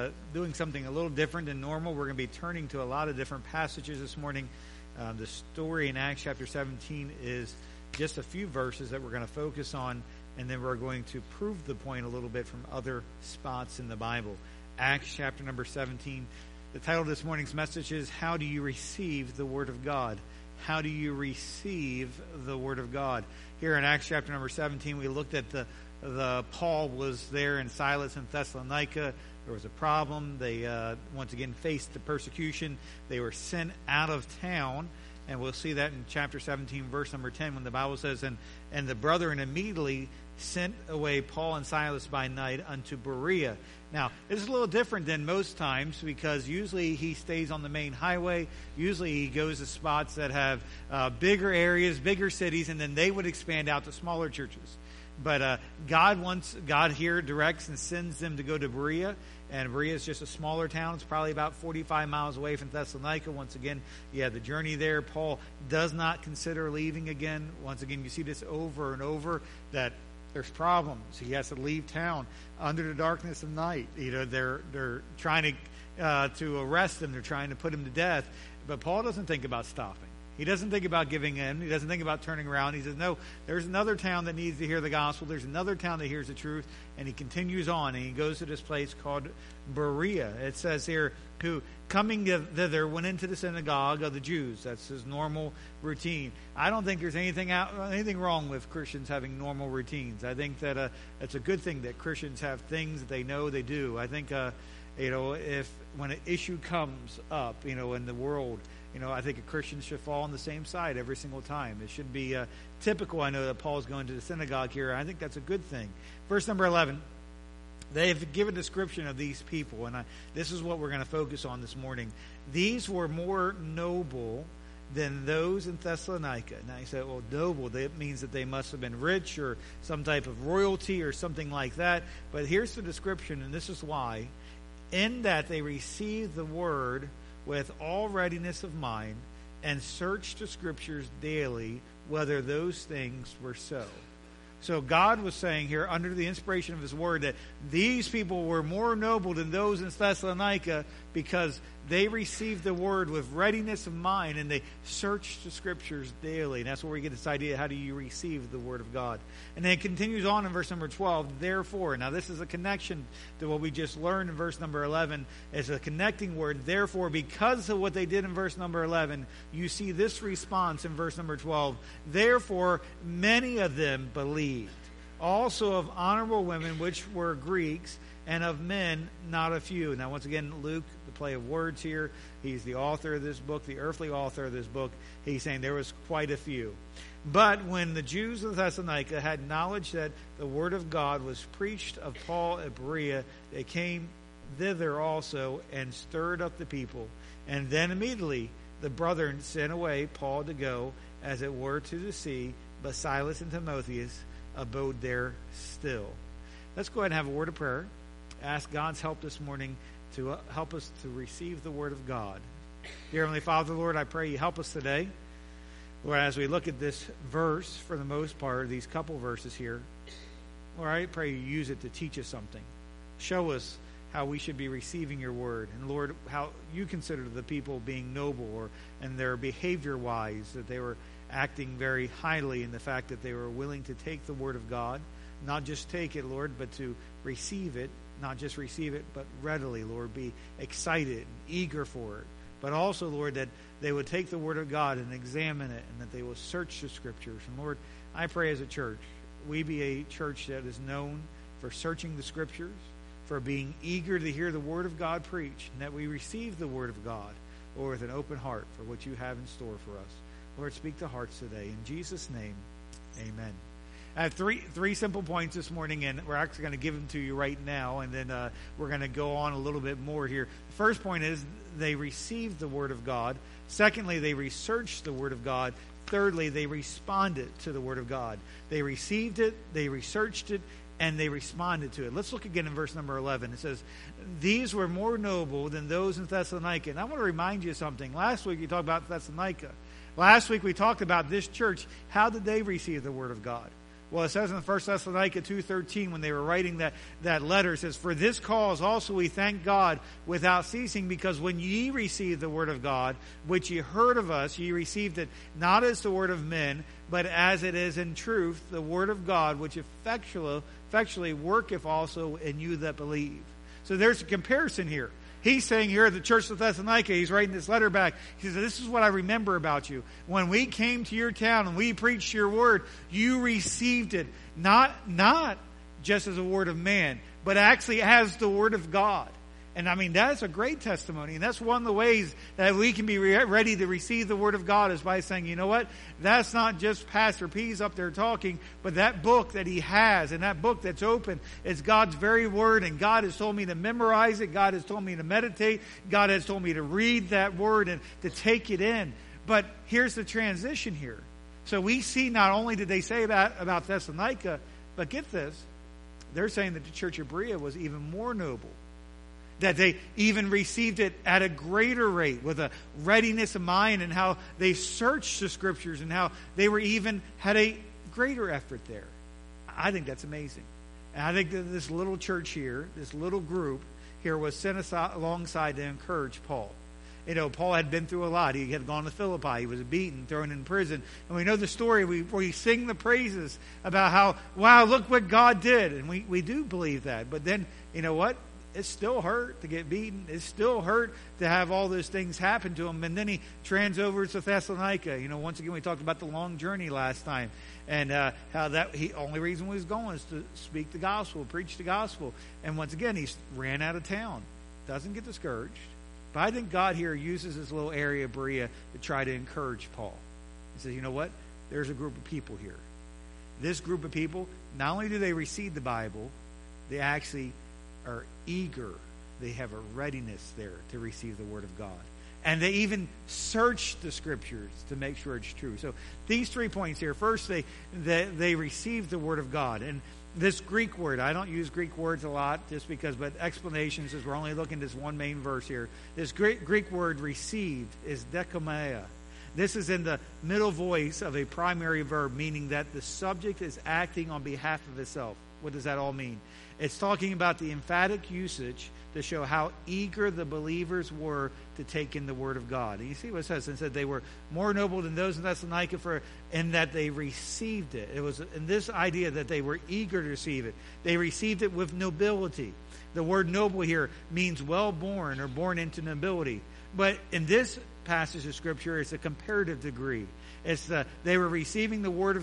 doing something a little different than normal. We're going to be turning to a lot of different passages this morning. The story in Acts chapter 17 is just a few verses that we're going to focus on, and then we're going to prove the point a little bit from other spots in the Bible. Acts chapter number 17. The title of this morning's message is, How do you receive the Word of God? How do you receive the Word of God? Here in Acts chapter number 17, we looked at the Paul was there and Silas in Thessalonica. There was a problem. They once again faced the persecution. They were sent out of town. And we'll see that in chapter 17, verse number 10, when the Bible says, And the brethren immediately sent away Paul and Silas by night unto Berea. Now, this is a little different than most times, because usually he stays on the main highway. Usually he goes to spots that have bigger areas, bigger cities, and then they would expand out to smaller churches. But God here directs and sends them to go to Berea. And Berea is just a smaller town. It's probably about 45 miles away from Thessalonica. Once again, you have the journey there. Paul does not consider leaving again. Once again, you see this over and over, that there's problems. He has to leave town under the darkness of night. You know, they're trying to arrest him. They're trying to put him to death. But Paul doesn't think about stopping. He doesn't think about giving in. He doesn't think about turning around. He says, no, there's another town that needs to hear the gospel. There's another town that hears the truth. And he continues on, and he goes to this place called Berea. It says here, who coming thither went into the synagogue of the Jews. That's his normal routine. I don't think there's anything wrong with Christians having normal routines. I think that it's a good thing that Christians have things that they know they do. I think, if when an issue comes up, in the world, I think a Christian should fall on the same side every single time. It should be typical. I know that Paul's going to the synagogue here. I think that's a good thing. Verse number 11. They have given a description of these people, and this is what we're going to focus on this morning. These were more noble than those in Thessalonica. Now you say, well, noble, that means that they must have been rich or some type of royalty or something like that. But here's the description, and this is why. In that they received the word with all readiness of mind, and searched the Scriptures daily, whether those things were so. So God was saying here, under the inspiration of His Word, that these people were more noble than those in Thessalonica, because they received the Word with readiness of mind, and they searched the Scriptures daily. And that's where we get this idea, how do you receive the Word of God? And then it continues on in verse number 12, therefore. Now this is a connection to what we just learned in verse number 11. It's a connecting word. Therefore, because of what they did in verse number 11, you see this response in verse number 12. Therefore, many of them believed, also of honorable women which were Greeks, and of men not a few. Now once again, Luke, the play of words here, he's the author of this book, the earthly author of this book. He's saying there was quite a few. But when the Jews of Thessalonica had knowledge that the word of God was preached of Paul at Berea, they came thither also and stirred up the people. And then immediately the brethren sent away Paul to go, as it were, to the sea, but Silas and Timotheus abode there still. Let's go ahead and have a word of prayer. Ask God's help this morning to help us to receive the Word of God. Dear Heavenly Father, Lord, I pray you help us today. Lord, as we look at this verse, for the most part, these couple verses here, Lord, I pray you use it to teach us something. Show us how we should be receiving your Word. And Lord, how you consider the people being noble, and their behavior-wise, that they were acting very highly in the fact that they were willing to take the Word of God. Not just take it, Lord, but to receive it. Not just receive it, but readily, Lord, be excited and eager for it. But also, Lord, that they would take the Word of God and examine it, and that they will search the Scriptures. And Lord, I pray as a church, we be a church that is known for searching the Scriptures, for being eager to hear the Word of God preached, and that we receive the Word of God, Lord, with an open heart for what you have in store for us. Lord, speak to hearts today. In Jesus' name, amen. I have three simple points this morning, and we're actually going to give them to you right now, and then we're going to go on a little bit more here. The first point is they received the Word of God. Secondly, they researched the Word of God. Thirdly, they responded to the Word of God. They received it, they researched it, and they responded to it. Let's look again in verse number 11. It says, these were more noble than those in Thessalonica. And I want to remind you of something. Last week we talked about Thessalonica. Last week we talked about this church. How did they receive the Word of God? Well, it says in 1 Thessalonica 2:13, when they were writing that letter, it says, "For this cause also we thank God without ceasing, because when ye received the word of God, which ye heard of us, ye received it not as the word of men, but as it is in truth, the word of God, which effectually worketh also in you that believe." So there's a comparison here. He's saying here at the church of Thessalonica, he's writing this letter back. He says, "This is what I remember about you. When we came to your town and we preached your word, you received it not just as a word of man, but actually as the word of God." And I mean, that's a great testimony. And that's one of the ways that we can be ready to receive the word of God, is by saying, you know what? That's not just Pastor P's up there talking, but that book that he has, and that book that's open, is God's very word. And God has told me to memorize it. God has told me to meditate. God has told me to read that word and to take it in. But here's the transition here. So we see, not only did they say that about Thessalonica, but get this, they're saying that the church of Berea was even more noble. That they even received it at a greater rate, with a readiness of mind, and how they searched the scriptures, and how they were even had a greater effort there. I think that's amazing. And I think that this little church here, this little group here, was sent alongside to encourage Paul. You know, Paul had been through a lot. He had gone to Philippi. He was beaten, thrown in prison. And we know the story. We sing the praises about how, wow, look what God did. And we do believe that. But then, you know what? It still hurt to get beaten. It still hurt to have all those things happen to him. And then he trans over to Thessalonica. You know, once again, we talked about the long journey last time, and how that only reason he was going is to speak the gospel, preach the gospel. And once again, he ran out of town. Doesn't get discouraged. But I think God here uses this little area of Berea to try to encourage Paul. He says, you know what? There's a group of people here. This group of people, not only do they receive the Bible, they actually are eager. They have a readiness there to receive the word of God. And they even search the scriptures to make sure it's true. So these 3 points here. First, they received the word of God. And this Greek word, I don't use Greek words a lot just because, but explanations, as we're only looking at this one main verse here. This Greek word received is dekomeia. This is in the middle voice of a primary verb, meaning that the subject is acting on behalf of itself. What does that all mean? It's talking about the emphatic usage to show how eager the believers were to take in the word of God. And you see what it says? It said they were more noble than those in Thessalonica in that they received it. It was in this idea that they were eager to receive it. They received it with nobility. The word noble here means well-born or born into nobility. But in this passage of Scripture, it's a comparative degree. It's they were receiving the word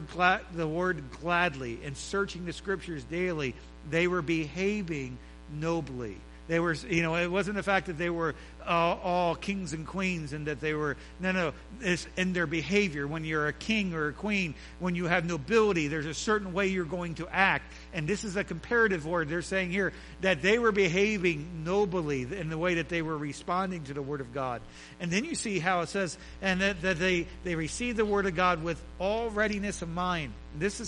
gladly and searching the Scriptures daily. They were behaving nobly. They were, you know, it wasn't the fact that they were all kings and queens and that they were, no, it's in their behavior. When you're a king or a queen, when you have nobility, there's a certain way you're going to act. And this is a comparative word. They're saying here that they were behaving nobly in the way that they were responding to the word of God. And then you see how it says, and that they received the word of God with all readiness of mind. This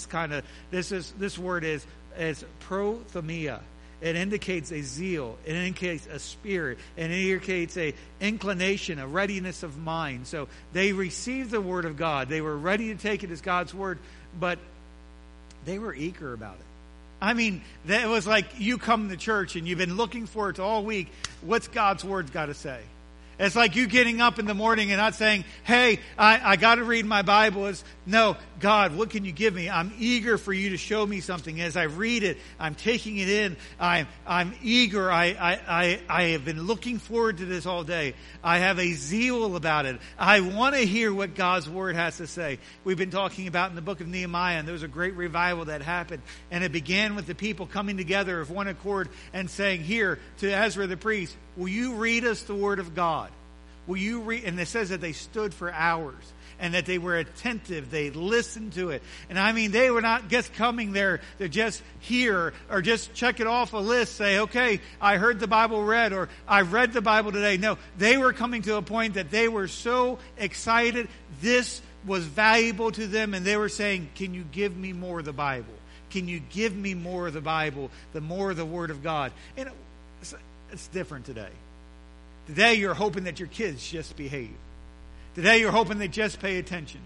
word is prothemia. It indicates a zeal. It indicates a spirit. It indicates a inclination, a readiness of mind. So they received the word of God. They were ready to take it as God's word, but they were eager about it. I mean, it was like you come to church and you've been looking for it all week. What's God's word got to say? It's like you getting up in the morning and not saying, hey, I got to read my Bible. It's, no, God, what can you give me? I'm eager for you to show me something. As I read it, I'm taking it in. I'm eager. I have been looking forward to this all day. I have a zeal about it. I want to hear what God's word has to say. We've been talking about in the book of Nehemiah, and there was a great revival that happened. And it began with the people coming together of one accord and saying, here, to Ezra the priest, will you read us the word of God? Will you read? And it says that they stood for hours and that they were attentive. They listened to it. And I mean, they were not just coming there to just hear or just check it off a list, say, okay, I heard the Bible read or I read the Bible today. No, they were coming to a point that they were so excited. This was valuable to them. And they were saying, can you give me more of the Bible? Can you give me more of the Bible, the more of the Word of God? And it's different today. Today you're hoping that your kids just behave. Today you're hoping they just pay attention.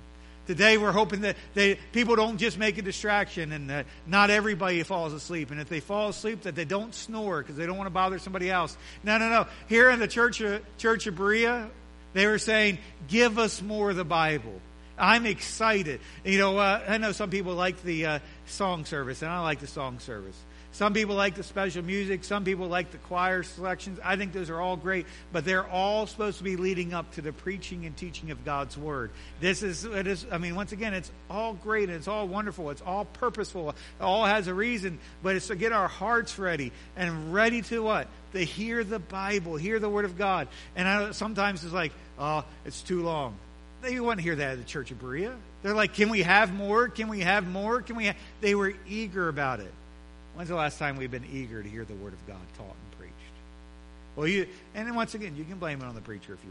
Today we're hoping that people don't just make a distraction and that not everybody falls asleep. And if they fall asleep, that they don't snore because they don't want to bother somebody else. No. Here in the Church of Berea, they were saying, give us more of the Bible. I'm excited. I know some people like the song service, and I like the song service. Some people like the special music. Some people like the choir selections. I think those are all great, but they're all supposed to be leading up to the preaching and teaching of God's Word. Once again, it's all great and it's all wonderful. It's all purposeful. It all has a reason, but it's to get our hearts ready and ready to what? To hear the Bible, hear the Word of God. And sometimes it's like, oh, it's too long. They wouldn't hear that at the Church of Berea. They're like, can we have more? Can we have more? They were eager about it. When's the last time we've been eager to hear the Word of God taught and preached? Well, and then once again, you can blame it on the preacher if you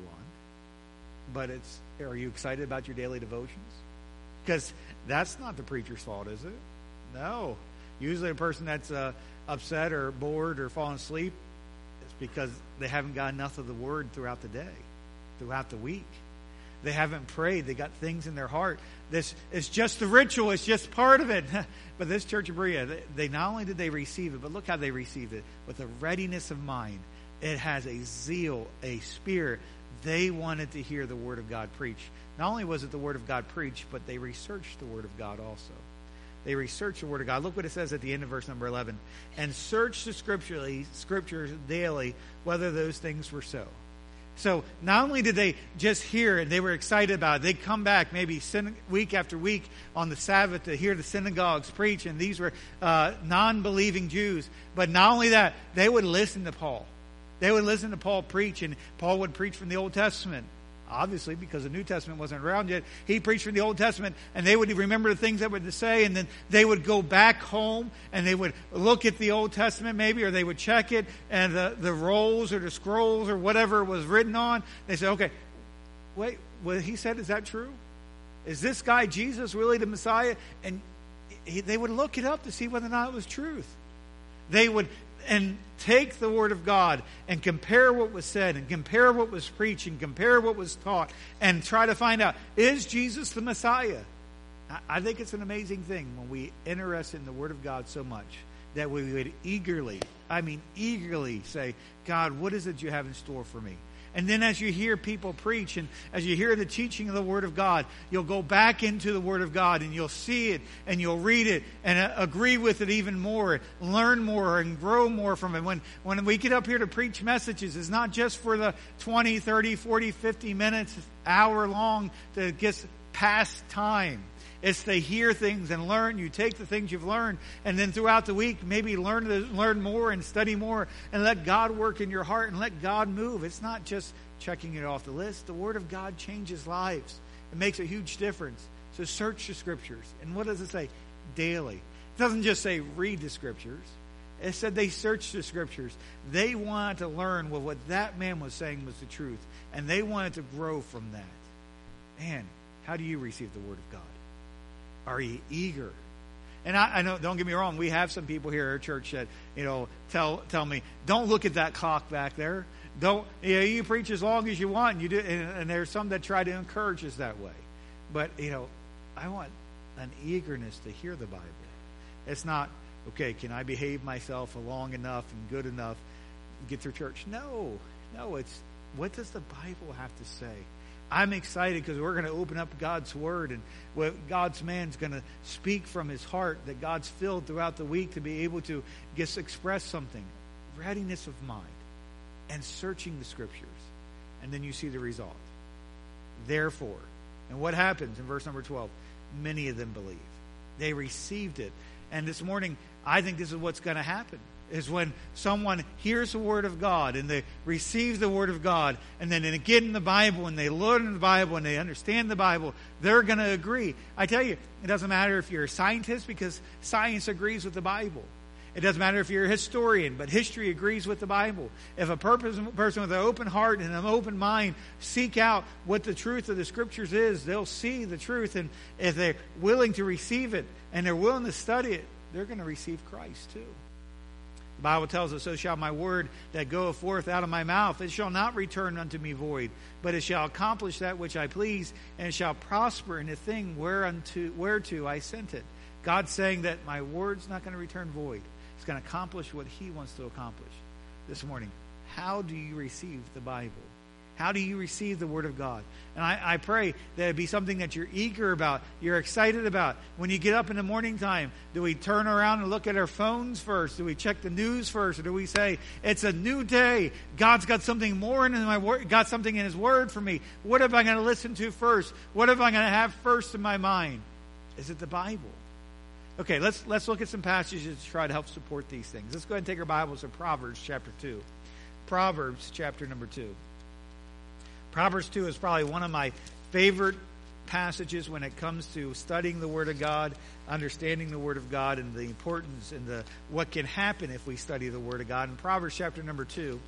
want. But are you excited about your daily devotions? Because that's not the preacher's fault, is it? No. Usually a person that's upset or bored or falling asleep, it's because they haven't got enough of the Word throughout the day, throughout the week. They haven't prayed. They got things in their heart. This is just the ritual. It's just part of it. But this Church of Berea, they not only did they receive it, but look how they received it. With a readiness of mind. It has a zeal, a spirit. They wanted to hear the Word of God preached. Not only was it the Word of God preached, but they researched the Word of God also. They researched the Word of God. Look what it says at the end of verse number 11. And search the Scriptures daily, whether those things were so. So not only did they just hear and they were excited about it, they'd come back maybe week after week on the Sabbath to hear the synagogues preach, and these were non-believing Jews. But not only that, they would listen to Paul. They would listen to Paul preach, and Paul would preach from the Old Testament. Obviously, because the New Testament wasn't around yet, he preached from the Old Testament, and they would remember the things that were to say, and then they would go back home, and they would look at the Old Testament maybe, or they would check it, and the rolls or the scrolls or whatever was written on, they said, okay, wait, what he said, is that true? Is this guy Jesus really the Messiah? And they would look it up to see whether or not it was truth. They would and take the Word of God and compare what was said and compare what was preached and compare what was taught and try to find out, is Jesus the Messiah? I think it's an amazing thing when we interest in the Word of God so much that we would eagerly say, God, what is it you have in store for me? And then as you hear people preach and as you hear the teaching of the Word of God, you'll go back into the Word of God and you'll see it and you'll read it and agree with it even more, learn more and grow more from it. When we get up here to preach messages, it's not just for the 20, 30, 40, 50 minutes, hour long to just pass time. It's to hear things and learn. You take the things you've learned, and then throughout the week, maybe learn more and study more, and let God work in your heart and let God move. It's not just checking it off the list. The Word of God changes lives. It makes a huge difference. So search the Scriptures. And what does it say? Daily. It doesn't just say read the Scriptures. It said they searched the Scriptures. They wanted to learn what that man was saying was the truth, and they wanted to grow from that. Man, how do you receive the Word of God? Are you eager? And I know, don't get me wrong, we have some people here at our church that, tell me, don't look at that clock back there. You preach as long as you want, and you do, and there's some that try to encourage us that way. But, I want an eagerness to hear the Bible. It's not, okay, can I behave myself long enough and good enough to get through church? No, it's, what does the Bible have to say? I'm excited because we're going to open up God's Word, and what God's man's going to speak from his heart that God's filled throughout the week to be able to just express something. Readiness of mind and searching the Scriptures. And then you see the result. Therefore, and what happens in verse number 12? Many of them believe. They received it. And this morning, I think this is what's going to happen. Is when someone hears the Word of God and they receive the Word of God and then they get in the Bible and they learn the Bible and they understand the Bible, they're going to agree. I tell you, it doesn't matter if you're a scientist because science agrees with the Bible. It doesn't matter if you're a historian, but history agrees with the Bible. If a person with an open heart and an open mind seek out what the truth of the Scriptures is, they'll see the truth. And if they're willing to receive it and they're willing to study it, they're going to receive Christ too. The Bible tells us, so shall my word that goeth forth out of my mouth, it shall not return unto me void, but it shall accomplish that which I please, and it shall prosper in the thing whereto I sent it. God's saying that my word's not going to return void. It's going to accomplish what he wants to accomplish. This morning, how do you receive the Bible? How do you receive the Word of God? And I pray that it be something that you're eager about, you're excited about. When you get up in the morning time, do we turn around and look at our phones first? Do we check the news first? Or do we say, it's a new day. God's got something more in my word, got something in his word for me. What am I going to listen to first? What am I going to have first in my mind? Is it the Bible? Okay, let's look at some passages to try to help support these things. Let's go ahead and take our Bibles to Proverbs chapter 2. Proverbs chapter number 2. Proverbs 2 is probably one of my favorite passages when it comes to studying the Word of God, understanding the Word of God, and the importance and what can happen if we study the Word of God. In Proverbs chapter number 2,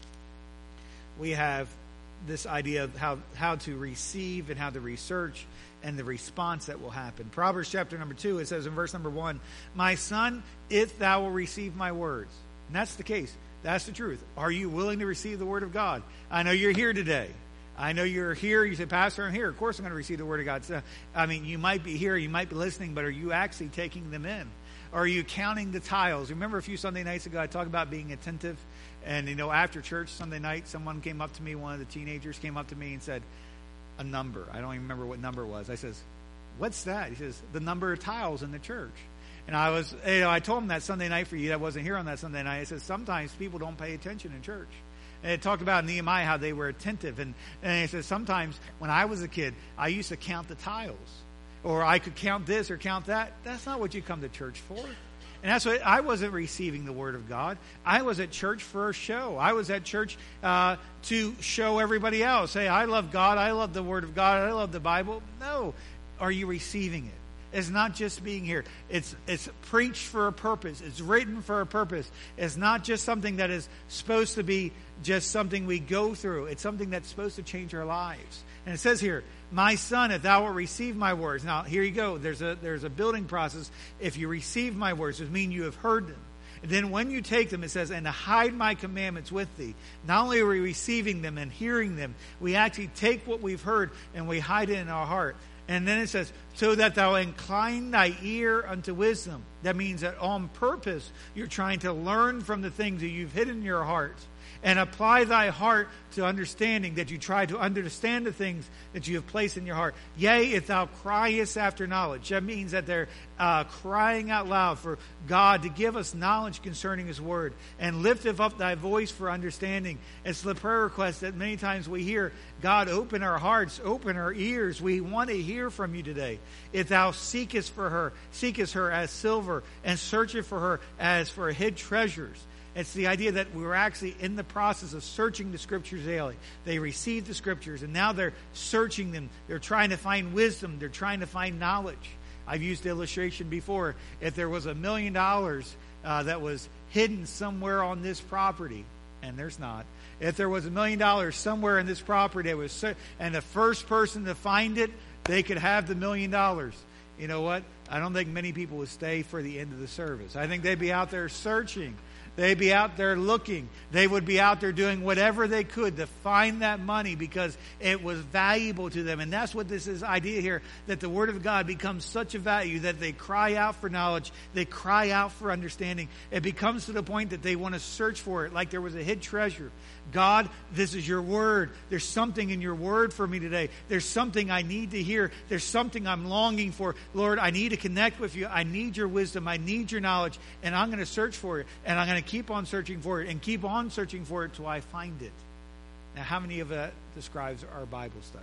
we have this idea of how to receive and how to research and the response that will happen. Proverbs chapter number 2, it says in verse number 1, my son, if thou will receive my words. And that's the case. That's the truth. Are you willing to receive the Word of God? I know you're here today. I know you're here. You say, Pastor, I'm here. Of course I'm going to receive the Word of God. So, you might be here, you might be listening, but are you actually taking them in? Or are you counting the tiles? Remember a few Sunday nights ago, I talked about being attentive. And, after church Sunday night, someone came up to me, one of the teenagers came up to me and said, a number. I don't even remember what number it was. I says, what's that? He says, the number of tiles in the church. And I told him that Sunday night for you that wasn't here on that Sunday night. I said, sometimes people don't pay attention in church. And it talked about Nehemiah, how they were attentive. And he said, sometimes when I was a kid, I used to count the tiles. Or I could count this or count that. That's not what you come to church for. And that's what I wasn't receiving the Word of God. I was at church for a show. I was at church to show everybody else. Hey, I love God. I love the Word of God. I love the Bible. No. Are you receiving it? It's not just being here. It's preached for a purpose. It's written for a purpose. It's not just something that is supposed to be just something we go through. It's something that's supposed to change our lives. And it says here, my son, if thou wilt receive my words. Now, here you go. There's a building process. If you receive my words, it means you have heard them. And then when you take them, it says, and to hide my commandments with thee. Not only are we receiving them and hearing them, we actually take what we've heard and we hide it in our heart. And then it says, so that thou incline thy ear unto wisdom. That means that on purpose, you're trying to learn from the things that you've hidden in your heart. And apply thy heart to understanding, that you try to understand the things that you have placed in your heart. Yea, if thou criest after knowledge. That means that they're crying out loud for God to give us knowledge concerning His Word. And lifteth up thy voice for understanding. It's the prayer request that many times we hear. God, open our hearts, open our ears. We want to hear from you today. If thou seekest her as silver, and searcheth for her as for hid treasures. It's the idea that we're actually in the process of searching the Scriptures daily. They received the Scriptures, and now they're searching them. They're trying to find wisdom. They're trying to find knowledge. I've used the illustration before. If there was $1 million that was hidden somewhere on this property, and there's not. If there was $1 million somewhere in this property, and the first person to find it, they could have the $1 million. You know what? I don't think many people would stay for the end of the service. I think they'd be out there searching. They'd be out there looking. They would be out there doing whatever they could to find that money because it was valuable to them. And that's what this is idea here, that the Word of God becomes such a value that they cry out for knowledge. They cry out for understanding. It becomes to the point that they want to search for it like there was a hid treasure. God, this is your Word. There's something in your Word for me today. There's something I need to hear. There's something I'm longing for. Lord, I need to connect with you. I need your wisdom. I need your knowledge. And I'm going to search for it. And I'm going to keep on searching for it and keep on searching for it till I find it. Now, how many of that describes our Bible study?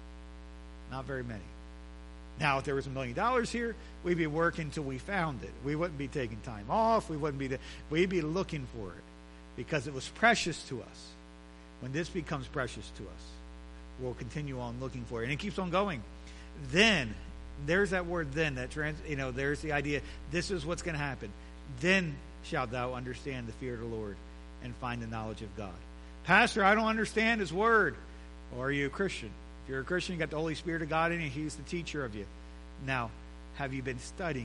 Not very many. Now, if there was $1 million here, we'd be working till we found it. We wouldn't be taking time off. We'd be looking for it because it was precious to us. When this becomes precious to us, we'll continue on looking for it. And it keeps on going. Then, there's that word then. There's the idea, this is what's going to happen. Then shalt thou understand the fear of the Lord and find the knowledge of God. Pastor, I don't understand His Word. Or are you a Christian? If you're a Christian, you got the Holy Spirit of God in you. He's the teacher of you. Now, have you been studying it?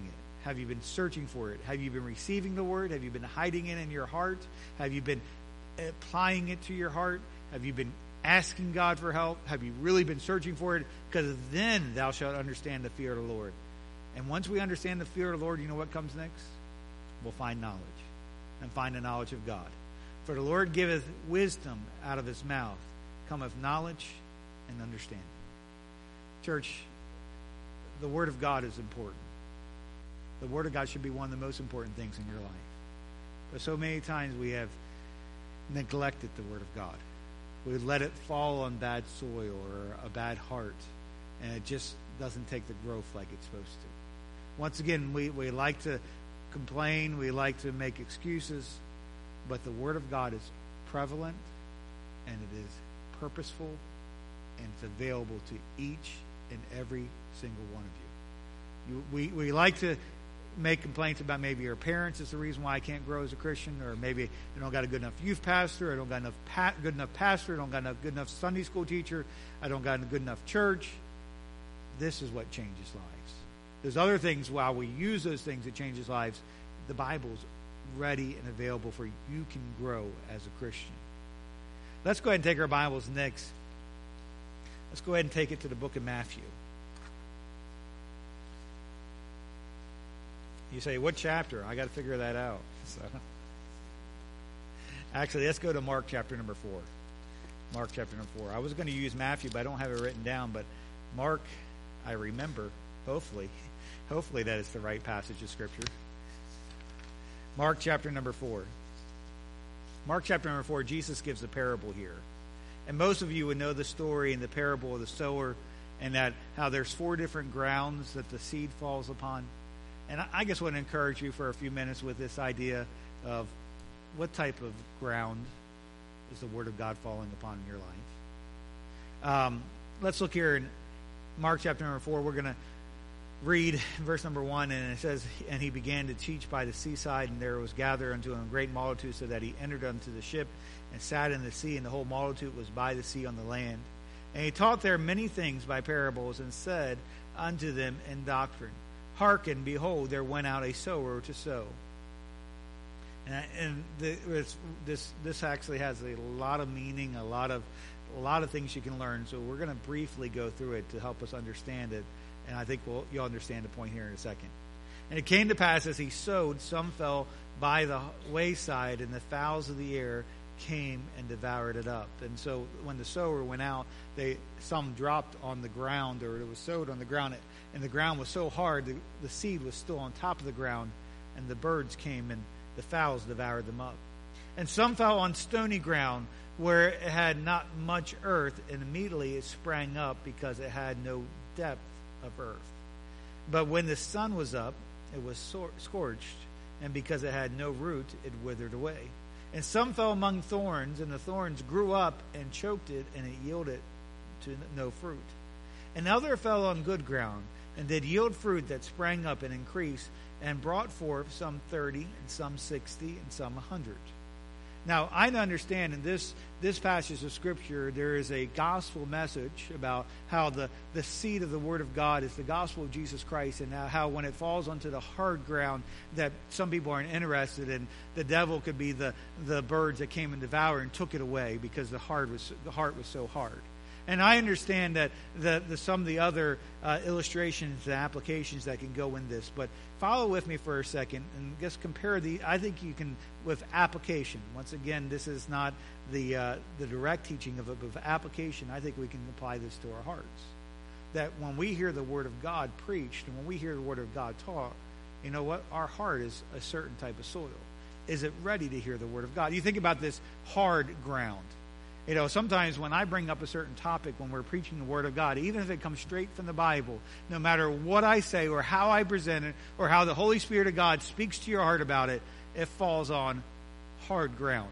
Have you been searching for it? Have you been receiving the word? Have you been hiding it in your heart? Have you been applying it to your heart? Have you been asking God for help? Have you really been searching for it? Because then thou shalt understand the fear of the Lord. And once we understand the fear of the Lord, you know what comes next? We'll find knowledge, and find the knowledge of God. For the Lord giveth wisdom, out of his mouth cometh knowledge and understanding. Church, the Word of God is important. The Word of God should be one of the most important things in your life. But so many times we have neglected the Word of God. We let it fall on bad soil or a bad heart, and it just doesn't take the growth like it's supposed to. Once again, we like to complain, we like to make excuses, but the Word of God is prevalent, and it is purposeful, and it's available to each and every single one of you. We like to make complaints about maybe your parents is the reason why I can't grow as a Christian, or maybe I don't got a good enough youth pastor, I don't got enough good enough pastor, I don't got good enough Sunday school teacher, I don't got a good enough church. This is what changes lives. There's other things, while we use those things that changes lives, the Bible's ready and available for you can grow as a Christian. Let's go ahead and take our Bibles next. Let's go ahead and take it to the book of Matthew. You say, what chapter? I got to figure that out. So, actually, let's go to Mark chapter number 4. Mark chapter number 4. I was going to use Matthew, but I don't have it written down. But Mark, I remember, hopefully that is the right passage of Scripture. Mark chapter number 4. Mark chapter number 4, Jesus gives a parable here. And most of you would know the story in the parable of the sower, and that how there's 4 different grounds that the seed falls upon. And I just want to encourage you for a few minutes with this idea of what type of ground is the Word of God falling upon in your life. Let's look here in Mark chapter number 4. We're going to read verse number 1, and it says, And he began to teach by the seaside, and there was gathered unto him a great multitude, so that he entered unto the ship and sat in the sea, and the whole multitude was by the sea on the land. And he taught there many things by parables, and said unto them in doctrine, Hearken, behold, there went out a sower to sow. And this actually has a lot of meaning, a lot of things you can learn. So we're going to briefly go through it to help us understand it. And I think you'll understand the point here in a second. And it came to pass as he sowed, some fell by the wayside, and the fowls of the air came and devoured it up. And so when the sower went out, some dropped on the ground, or it was sowed on the ground, and the ground was so hard, the seed was still on top of the ground, and the birds came and the fowls devoured them up. And some fell on stony ground, where it had not much earth, and immediately it sprang up, because it had no depth of earth. But when the sun was up, it was scorched, and because it had no root, it withered away. And some fell among thorns, and the thorns grew up and choked it, and it yielded to no fruit. And other fell on good ground, and did yield fruit that sprang up and increased, and brought forth some 30, and some 60, and some 100. Now, I understand in this passage of Scripture, there is a gospel message about how the seed of the Word of God is the gospel of Jesus Christ, and how when it falls onto the hard ground that some people aren't interested in, the devil could be the birds that came and devoured and took it away because the heart was so hard. And I understand that some of the other illustrations and applications that can go in this, but follow with me for a second and just compare I think you can, with application. Once again, this is not the direct teaching of it, but with application, I think we can apply this to our hearts. That when we hear the Word of God preached, and when we hear the Word of God taught, you know what? Our heart is a certain type of soil. Is it ready to hear the Word of God? You think about this hard ground. You know, sometimes when I bring up a certain topic when we're preaching the Word of God, even if it comes straight from the Bible, no matter what I say or how I present it or how the Holy Spirit of God speaks to your heart about it, it falls on hard ground.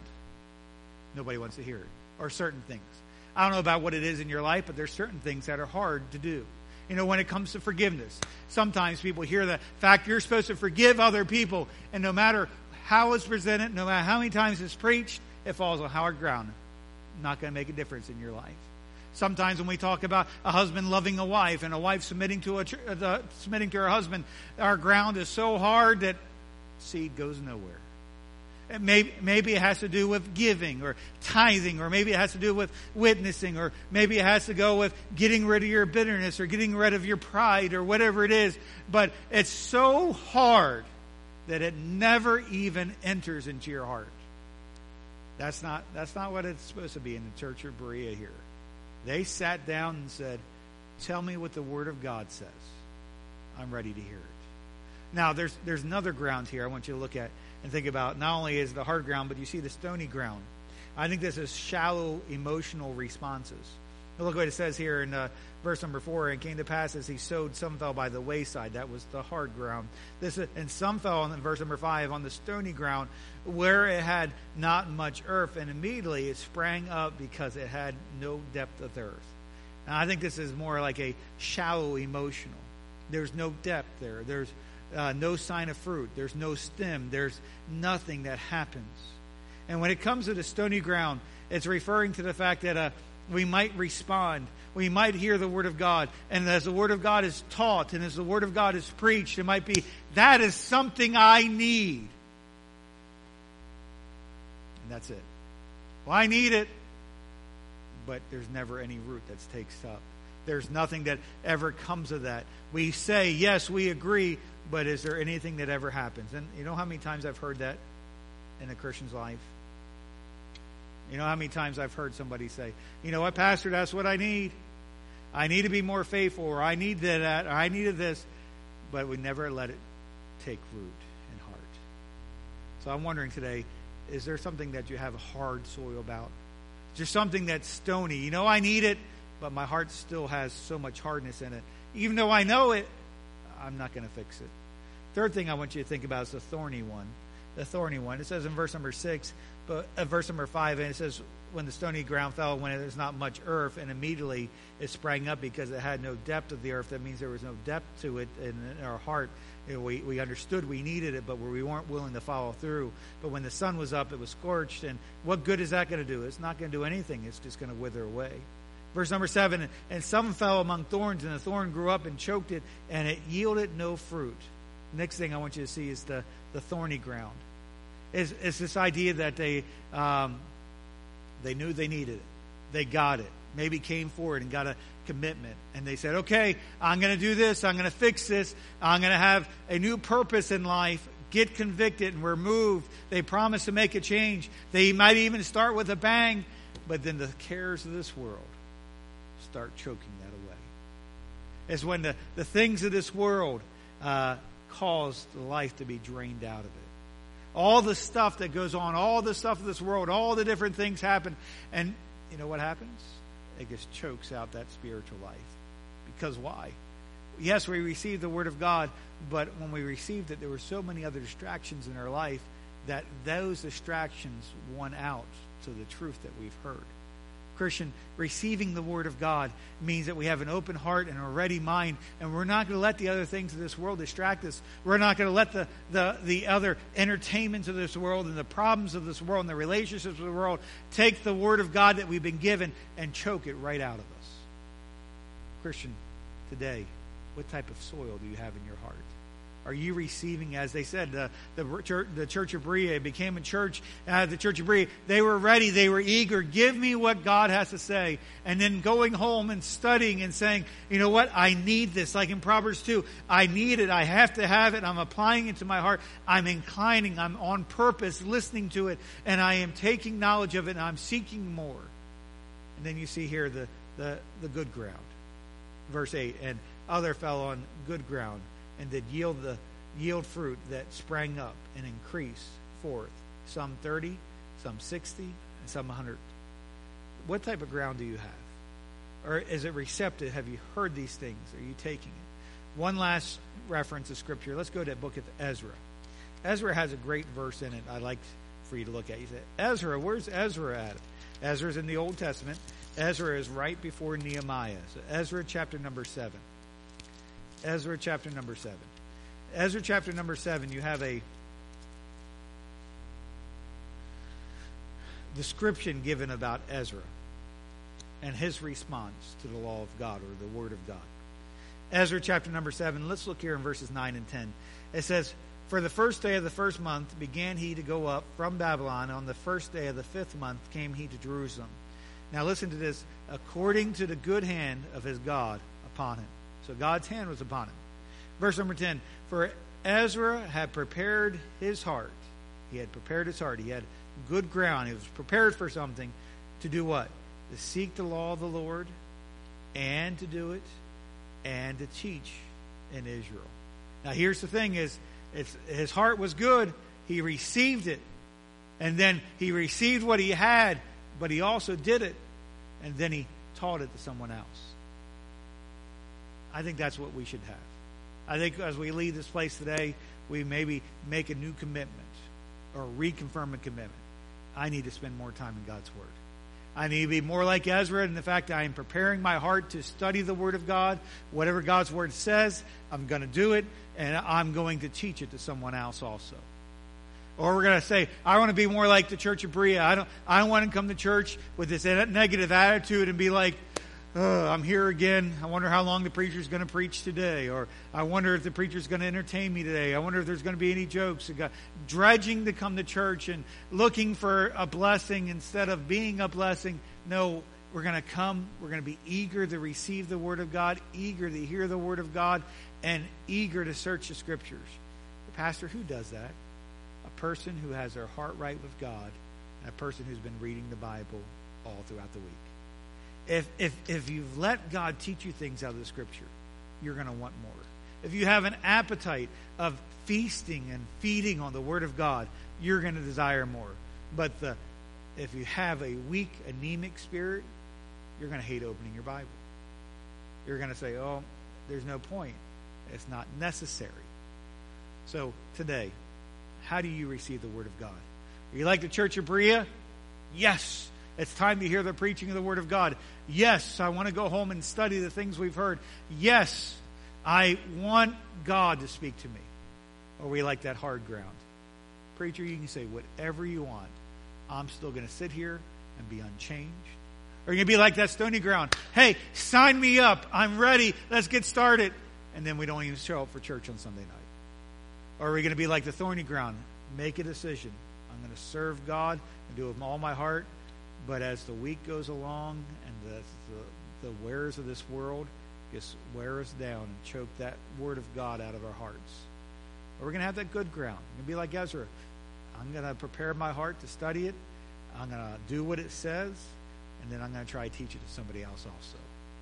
Nobody wants to hear it. Or certain things. I don't know about what it is in your life, but there's certain things that are hard to do. You know, when it comes to forgiveness, sometimes people hear the fact you're supposed to forgive other people, and no matter how it's presented, no matter how many times it's preached, it falls on hard ground. Not going to make a difference in your life. Sometimes when we talk about a husband loving a wife and a wife submitting to her husband, our ground is so hard that seed goes nowhere. Maybe it has to do with giving or tithing, or maybe it has to do with witnessing, or maybe it has to go with getting rid of your bitterness or getting rid of your pride or whatever it is. But it's so hard that it never even enters into your heart. That's not what it's supposed to be in the church of Berea here. They sat down and said, tell me what the Word of God says. I'm ready to hear it. Now, there's another ground here I want you to look at and think about. Not only is the hard ground, but you see the stony ground. I think this is shallow emotional responses. Look what it says here in verse number 4. And it came to pass as he sowed, some fell by the wayside. That was the hard ground. And some fell on verse number 5 on the stony ground, where it had not much earth, and immediately it sprang up because it had no depth of earth. And I think this is more like a shallow emotional. There's no depth there. There's no sign of fruit. There's no stem. There's nothing that happens. And when it comes to the stony ground, it's referring to the fact that we might respond. We might hear the Word of God. And as the Word of God is taught and as the Word of God is preached, it might be, that is something I need. And that's it. Well, I need it. But there's never any root that's takes up. There's nothing that ever comes of that. We say, yes, we agree, but is there anything that ever happens? And you know how many times I've heard that in a Christian's life? You know how many times I've heard somebody say, you know what, Pastor, that's what I need. I need to be more faithful, or I need that, or I needed this. But we never let it take root in heart. So I'm wondering today, is there something that you have hard soil about? Is there something that's stony? You know I need it, but my heart still has so much hardness in it. Even though I know it, I'm not going to fix it. Third thing I want you to think about is the thorny one. The thorny one. It says in verse number 6, but verse number 5, and it says, when the stony ground fell, when there's not much earth, and immediately it sprang up because it had no depth of the earth. That means there was no depth to it in our heart. You know, we understood we needed it, but we weren't willing to follow through. But when the sun was up, it was scorched. And what good is that going to do? It's not going to do anything. It's just going to wither away. Verse number 7, and some fell among thorns, and the thorn grew up and choked it, and it yielded no fruit. Next thing I want you to see is the thorny ground. It's this idea that they knew they needed it. They got it. Maybe came forward and got a commitment. And they said, okay, I'm going to do this. I'm going to fix this. I'm going to have a new purpose in life. Get convicted, and we're moved. They promise to make a change. They might even start with a bang. But then the cares of this world start choking that away. It's when the things of this world cause the life to be drained out of it. All the stuff that goes on, all the stuff of this world, all the different things happen. And you know what happens? It just chokes out that spiritual life. Because why? Yes, we received the Word of God, but when we received it, there were so many other distractions in our life that those distractions won out to the truth that we've heard. Christian, receiving the Word of God means that we have an open heart and a ready mind, and we're not going to let the other things of this world distract us. We're not going to let the other entertainments of this world and the problems of this world and the relationships of the world take the Word of God that we've been given and choke it right out of us. Christian, today, what type of soil do you have in your heart? Are you receiving, as they said, the Church of Berea became a church, the Church of Berea, they were ready, they were eager, give me what God has to say. And then going home and studying and saying, you know what, I need this. Like in Proverbs 2, I need it, I have to have it, I'm applying it to my heart, I'm inclining, I'm on purpose listening to it, and I am taking knowledge of it, and I'm seeking more. And then you see here the good ground. Verse 8, and other fell on good ground, and did yield fruit that sprang up and increased forth, some 30, some 60, and some 100. What type of ground do you have? Or is it receptive? Have you heard these things? Are you taking it? One last reference of Scripture. Let's go to the book of Ezra. Ezra has a great verse in it I'd like for you to look at. You say, Ezra, where's Ezra at? Ezra's in the Old Testament. Ezra is right before Nehemiah. So Ezra chapter number 7. Ezra chapter number 7. Ezra chapter number 7, you have a description given about Ezra. and his response to the law of God, or the word of God. Ezra chapter number 7, let's look here in verses 9 and 10. It says, "For the first day of the first month began he to go up from Babylon. On the first day of the 5th month came he to Jerusalem." Now listen to this. "According to the good hand of his God upon him." So God's hand was upon him. Verse number 10, "For Ezra had prepared his heart." He had prepared his heart. He had good ground. He was prepared for something. To do what? To seek the law of the Lord, and to do it, and to teach in Israel. Now here's the thing is, his heart was good. He received it. And then he received what he had, but he also did it. And then he taught it to someone else. I think that's what we should have. I think as we leave this place today, we maybe make a new commitment or reconfirm a commitment. I need to spend more time in God's Word. I need to be more like Ezra in the fact that I am preparing my heart to study the Word of God. Whatever God's Word says, I'm going to do it, and I'm going to teach it to someone else also. Or we're going to say, I want to be more like the Church of Berea. I don't want to come to church with this negative attitude and be like, I'm here again. I wonder how long the preacher's going to preach today. Or I wonder if the preacher's going to entertain me today. I wonder if there's going to be any jokes. Dredging to come to church and looking for a blessing instead of being a blessing. No, we're going to come. We're going to be eager to receive the Word of God, eager to hear the Word of God, and eager to search the Scriptures. Pastor, who does that? A person who has their heart right with God, and a person who's been reading the Bible all throughout the week. If you've let God teach you things out of the Scripture, you're going to want more. If you have an appetite of feasting and feeding on the Word of God, you're going to desire more. But if you have a weak, anemic spirit, you're going to hate opening your Bible. You're going to say, oh, there's no point. It's not necessary. So today, how do you receive the Word of God? Are you like the Church of Berea? Yes. It's time to hear the preaching of the Word of God. Yes, I want to go home and study the things we've heard. Yes, I want God to speak to me. Or we like that hard ground. Preacher, you can say whatever you want. I'm still going to sit here and be unchanged. Or you're going to be like that stony ground. Hey, sign me up. I'm ready. Let's get started. And then we don't even show up for church on Sunday night. Or are we going to be like the thorny ground? Make a decision. I'm going to serve God and do it with all my heart. But as the week goes along and the wares of this world just wear us down and choke that Word of God out of our hearts. Or we're going to have that good ground. We're going to be like Ezra. I'm going to prepare my heart to study it. I'm going to do what it says. And then I'm going to try to teach it to somebody else also.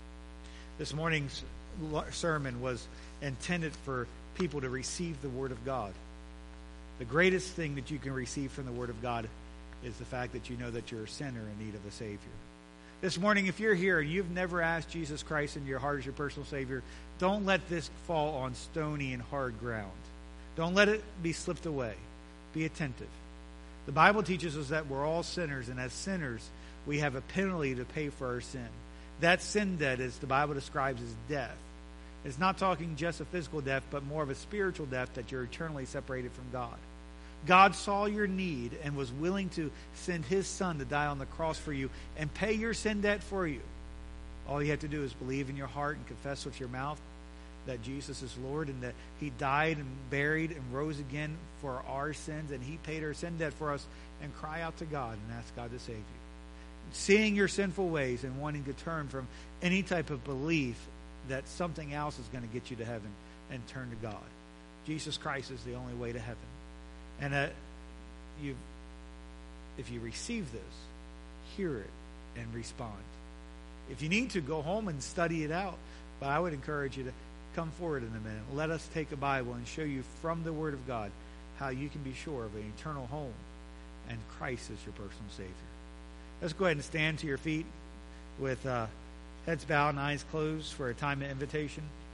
This morning's sermon was intended for people to receive the Word of God. The greatest thing that you can receive from the Word of God is the fact that you know that you're a sinner in need of a Savior. This morning, if you're here and you've never asked Jesus Christ into your heart as your personal Savior, don't let this fall on stony and hard ground. Don't let it be slipped away. Be attentive. The Bible teaches us that we're all sinners, and as sinners, we have a penalty to pay for our sin. That sin debt, as the Bible describes, as death. It's not talking just a physical death, but more of a spiritual death that you're eternally separated from God. God saw your need and was willing to send His Son to die on the cross for you and pay your sin debt for you. All you have to do is believe in your heart and confess with your mouth that Jesus is Lord and that He died and buried and rose again for our sins, and He paid our sin debt for us, and cry out to God and ask God to save you. Seeing your sinful ways and wanting to turn from any type of belief that something else is going to get you to heaven and turn to God. Jesus Christ is the only way to heaven. And if you receive this, hear it and respond. If you need to, go home and study it out. But I would encourage you to come forward in a minute. Let us take a Bible and show you from the Word of God how you can be sure of an eternal home and Christ as your personal Savior. Let's go ahead and stand to your feet with heads bowed and eyes closed for a time of invitation.